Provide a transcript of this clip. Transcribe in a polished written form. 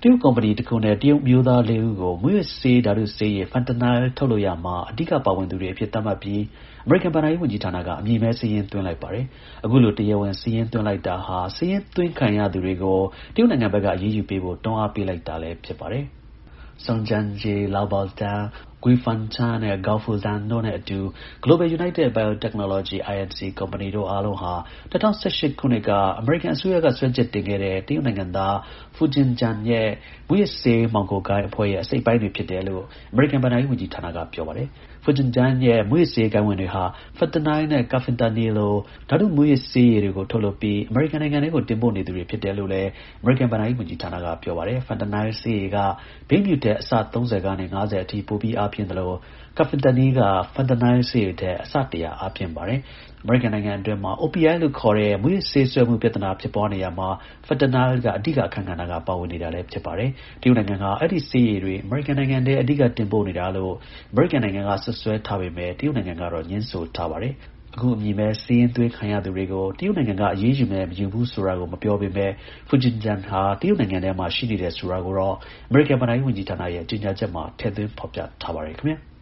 တရုတ်ကုမ္ပဏီတစ်ခုနဲ့တရုတ်မျိုးသား၄ဦးကိုမူးယစ်ဆေးဓာတုဆေးရည် fentanyl ထုတ်လုပ်ရာမှာအဓိကပါဝင်သူတွေအဖြစ်သတ်မှတ်ပြီးအမေရိကန်ဘဏ္ဍာရေးဝန်ကြီးဌာနကအမည်မဲစာရင်းသွင်းလိုက်ပါတယ်။အခုလိုတရားဝင်စာရင်းသွင်းလိုက်တာဟာစာရင်းသွင်းခံရသူတွေကိုတရုတ်နိုင်ငံဘက်ကအရေးယူပေးဖို့တွန်းအားပေးလိုက်တာလည်းဖြစ်ပါတယ်။ Song Jianjie, Lao Baotan, Gui Fengchang နဲ့ Gao Fuzhan တို့နဲ့အတူ Global United Biotechnology Inc. ကုမ္ပဏီတို့အားလုံးဟာ2018 ခုနှစ်ကအမေရိကန်အစိုးရကစွဲချက်တင်ခဲ့တဲ့တရုတ်နိုင်ငံသား Fu Jinjiang ရဲ့မူးယစ်ဆေးမှောင်ခိုဂိုဏ်းအဖွဲ့ရဲ့အစိတ်အပိုင်းတွေဖြစ်တယ်လို့အမေရိကန်ဘဏ္ဍာရေးဝန်ကြီးဌာနကပြောပါတယ်။ Fu Jinjiang ရဲ့မူးယစ်ဆေးဂိုဏ်းဝင်တွေဟာ fentanyl နဲ့ carfentanil လိုဓါတုမူးယစ်ဆေးရည်တွေကိုထုတ်လုပ်ပြီးအမေရိကန်နိုင်ငံထဲကိုတင်ပို့နေသူတွေဖြစ်တယ်လို့လည်းအမေရိကန်ဘဏ္ဍာရေးဝန်ကြီးဌာနကပြောပါတယ်။ fentanyl ဆေးရည်ကဘိန်းဖြူထက်အဆ 30 ကနေ 50 အထိပိုပြီးအားပြင်းသလို carfentanil က fentanyl ဆေးရည်ထက်အဆ 100 အားပြင်းပါတယ်။ အမေရိကန်နိုင်ငံအတွင်းမှာ OPI လို့ခေါ်တဲ့မူးယစ်ဆေးစွဲမှုပြဿနာဖြစ်ပွားနေရာမှာ fentanyl ကအဓိကအခန်းကဏ္ဍကပါဝင်နေတာလည်းဖြစ်ပါတယ်။ တရုတ်နိုင်ငံကအဲဒီဆေးရည်တွေအမေရိကန်နိုင်ငံထဲအဓိကတင်ပို့နေတာလို့အမေရိကန်နိုင်ငံကစွပ်စွဲထားပေမဲ့တရုတ်နိုင်ငံကတော့ငြင်းဆိုထားပါတယ်။ အခုအမည်မဲစာရင်းသွင်းခံရသူတွေကိုတရုတ်နိုင်ငံကအရေးယူမယ်မယူဘူးဆိုတာကိုမပြောပေမဲ့Fu Jinjiang ဟာတရုတ်နိုင်ငံထဲမှာရှိနေတယ်ဆိုတာကိုတော့အမေရိကန်ဘဏ္ဍာရေးဝန်ကြီးဌာနရဲ့ကြေညာချက်မှာထည့်သွင်းဖော်ပြထားပါတယ်ခင်ဗျာ။